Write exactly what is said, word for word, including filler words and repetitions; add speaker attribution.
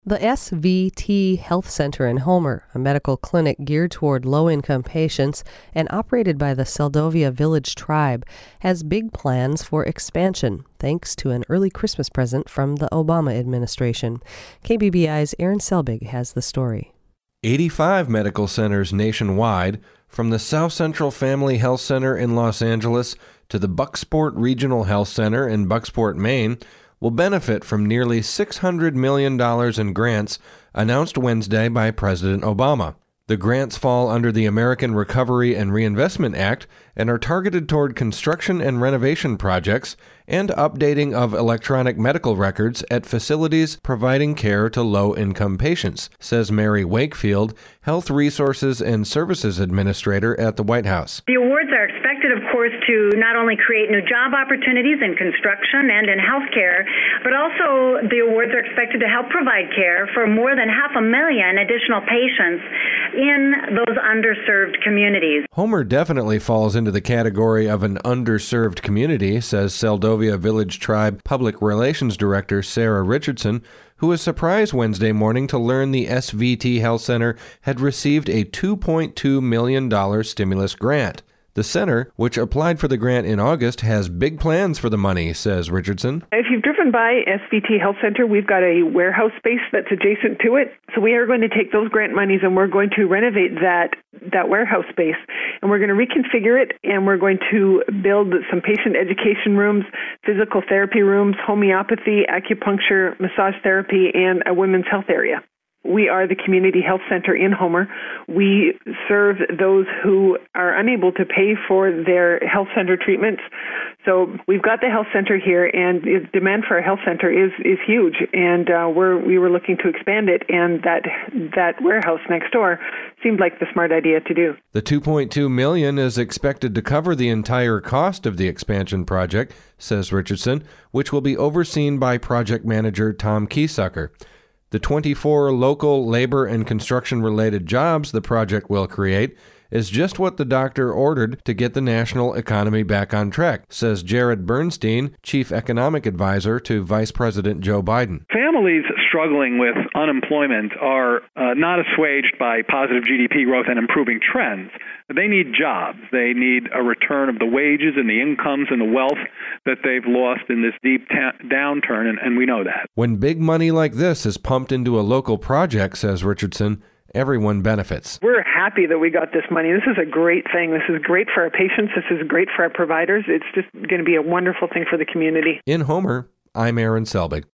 Speaker 1: The S V T Health Center in Homer, a medical clinic geared toward low-income patients and operated by the Seldovia Village Tribe, has big plans for expansion, thanks to an early Christmas present from the Obama administration. K B B I's Aaron Selbig has the story.
Speaker 2: eighty-five medical centers nationwide, from the South Central Family Health Center in Los Angeles to the Bucksport Regional Health Center in Bucksport, Maine, will benefit from nearly six hundred million dollars in grants announced Wednesday by President Obama. The grants fall under the American Recovery and Reinvestment Act and are targeted toward construction and renovation projects and updating of electronic medical records at facilities providing care to low-income patients, says Mary Wakefield, Health Resources and Services Administrator at the White House.
Speaker 3: The awards are expected, of course, to not only create new job opportunities in construction and in healthcare, but also the awards are expected to help provide care for more than half a million additional patients in those underserved communities.
Speaker 2: Homer definitely falls into the category of an underserved community, says Seldovia Village Tribe Public Relations Director Sarah Richardson, who was surprised Wednesday morning to learn the S V T Health Center had received a two point two million dollars stimulus grant. The center, which applied for the grant in August, has big plans for the money, says Richardson.
Speaker 4: If you've driven by S V T Health Center, we've got a warehouse space that's adjacent to it. So we are going to take those grant monies and we're going to renovate that that warehouse space. And we're going to reconfigure it, and we're going to build some patient education rooms, physical therapy rooms, homeopathy, acupuncture, massage therapy, and a women's health area. We are the community health center in Homer. We serve those who are unable to pay for their health center treatments. So we've got the health center here, and the demand for a health center is, is huge. And uh, we're, we were looking to expand it, and that that warehouse next door seemed like the smart idea to do.
Speaker 2: The two point two million dollars is expected to cover the entire cost of the expansion project, says Richardson, which will be overseen by project manager Tom Keysucker. The twenty-four local labor and construction-related jobs the project will create is just what the doctor ordered to get the national economy back on track, says Jared Bernstein, Chief Economic Advisor to Vice President Joe Biden.
Speaker 5: Families struggling with unemployment are uh, not assuaged by positive G D P growth and improving trends. They need jobs. They need a return of the wages and the incomes and the wealth that they've lost in this deep ta- downturn, and, and we know that.
Speaker 2: When big money like this is pumped into a local project, says Richardson, everyone benefits.
Speaker 4: We're happy that we got this money. This is a great thing. This is great for our patients. This is great for our providers. It's just going to be a wonderful thing for the community.
Speaker 2: In Homer, I'm Aaron Selbig.